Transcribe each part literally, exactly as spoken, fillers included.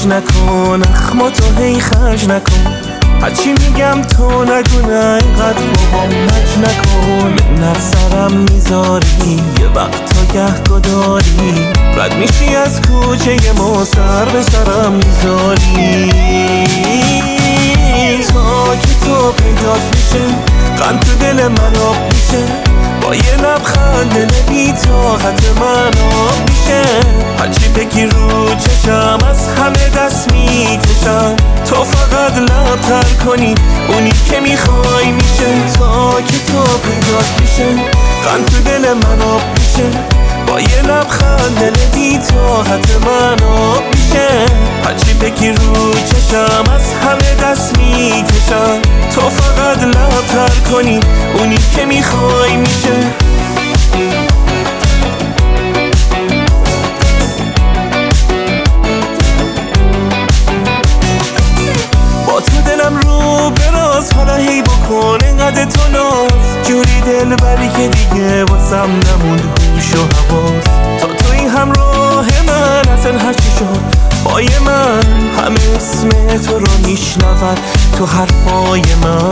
نکن، اخماتو هی خرج نکن، هرچی میگم تو نگو، نه اینقدر بابام لج نکن. منت سرم میذاری یه وقتا گه داری، رد میشی از کوچه ما سر به سرم میذاری. تا که تو پیدات میشه غم تو دل من آب میشه، با یه لبخند دل بی طاقت من آب میشه. هرچی بگی رو چشم از همه دست میکشم، تو فقط لب تر کنی اونی که میخوای میشه. تا که تو پیدات میشه غم تو دل من آب میشه، با یه لبخند دل بی طاقت من آب میشه. هرچی بگی رو چشم از همه دست میکشم، تو فقط لب تر کنی اونی که میخوای میشه. با تو دلم رو براز، حالا هی بکن انقدر تو ناز، جوری دل بری که دیگه واسم نموند هوش و حواس. تا توی همراه من اصلا هرچی شد پای من، همه اسم تو رو میشنود تو حرفای من.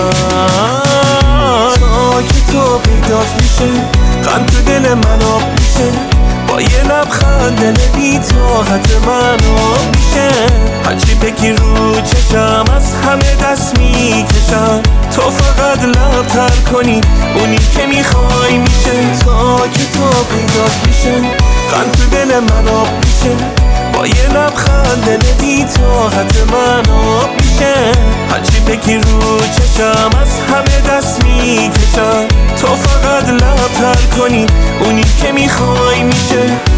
تا که تو پیدات میشه غم تو دل من آب میشه، با یه لبخند دل بی طاقت من آب میشه. هرچی بگی رو چشم از همه دست میکشم، تو فقط لب تر کنی اونی که میخوای میشه. تا که تو پیدات میشه غم تو دل من آب میشه، با یه لبخند دل بی طاقت من آب میشه. هرچی بگی رو چشم از همه دست میکشم، تو فقط لب تر کنی اونی که میخوای میشه.